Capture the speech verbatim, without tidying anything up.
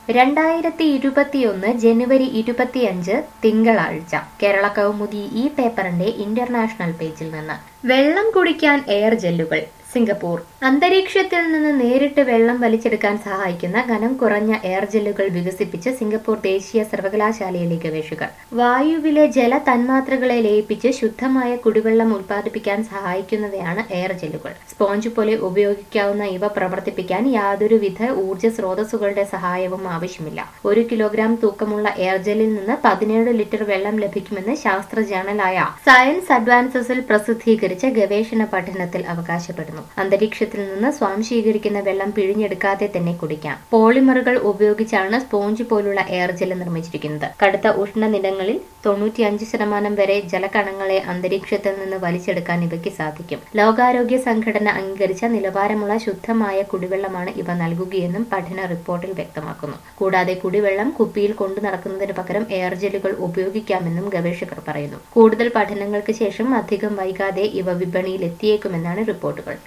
രണ്ടായിരത്തി ഇരുപത്തിയൊന്ന് ജനുവരി ഇരുപത്തിയഞ്ച് തിങ്കളാഴ്ച കേരള കൗമുദി ഈ പേപ്പറിന്റെ ഇന്റർനാഷണൽ പേജിൽ നിന്ന് വെള്ളം കുടിക്കാൻ എയർ ജെല്ലുകൾ സിംഗപ്പൂർ അന്തരീക്ഷത്തിൽ നിന്ന് നേരിട്ട് വെള്ളം വലിച്ചെടുക്കാൻ സഹായിക്കുന്ന കനം കുറഞ്ഞ എയർ ജെല്ലുകൾ വികസിപ്പിച്ച് സിംഗപ്പൂർ ദേശീയ സർവകലാശാലയിലെ ഗവേഷകർ വായുവിലെ ജല തന്മാത്രകളെ ലയിപ്പിച്ച് ശുദ്ധമായ കുടിവെള്ളം ഉൽപ്പാദിപ്പിക്കാൻ സഹായിക്കുന്നവയാണ് എയർ ജെല്ലുകൾ. സ്പോഞ്ച് പോലെ ഉപയോഗിക്കാവുന്ന ഇവ പ്രവർത്തിപ്പിക്കാൻ യാതൊരുവിധ ഊർജ്ജ സ്രോതസ്സുകളുടെ സഹായവും ആവശ്യമില്ല. ഒരു കിലോഗ്രാം തൂക്കമുള്ള എയർ ജെല്ലിൽ നിന്ന് പതിനേഴ് ലിറ്റർ വെള്ളം ലഭിക്കുമെന്ന് ശാസ്ത്ര ജേണലായ സയൻസ് അഡ്വാൻസസിൽ പ്രസിദ്ധീകരിച്ച ഗവേഷണ പഠനത്തിൽ അവകാശപ്പെടുന്നു. അന്തരീക്ഷത്തിൽ നിന്ന് സ്വാംശീകരിക്കുന്ന വെള്ളം പിഴിഞ്ഞെടുക്കാതെ തന്നെ കുടിക്കാം. പോളിമറുകൾ ഉപയോഗിച്ചാണ് സ്പോഞ്ച് പോലുള്ള എയർ ജെല്ല് നിർമ്മിച്ചിരിക്കുന്നത്. കടുത്ത ഉഷ്ണനിലങ്ങളിൽ തൊണ്ണൂറ്റിയഞ്ച് ശതമാനം വരെ ജലകണങ്ങളെ അന്തരീക്ഷത്തിൽ നിന്ന് വലിച്ചെടുക്കാൻ ഇവയ്ക്ക് സാധിക്കും. ലോകാരോഗ്യ സംഘടന അംഗീകരിച്ച നിലവാരമുള്ള ശുദ്ധമായ കുടിവെള്ളമാണ് ഇവ നൽകുകയെന്നും പഠന റിപ്പോർട്ടിൽ വ്യക്തമാക്കുന്നു. കൂടാതെ കുടിവെള്ളം കുപ്പിയിൽ കൊണ്ടു നടക്കുന്നതിന് പകരം എയർ ജെല്ലുകൾ ഉപയോഗിക്കാമെന്നും ഗവേഷകർ പറയുന്നു. കൂടുതൽ പഠനങ്ങൾക്ക് ശേഷം അധികം വൈകാതെ ഇവ വിപണിയിൽ എത്തിയേക്കുമെന്നാണ് റിപ്പോർട്ടുകൾ.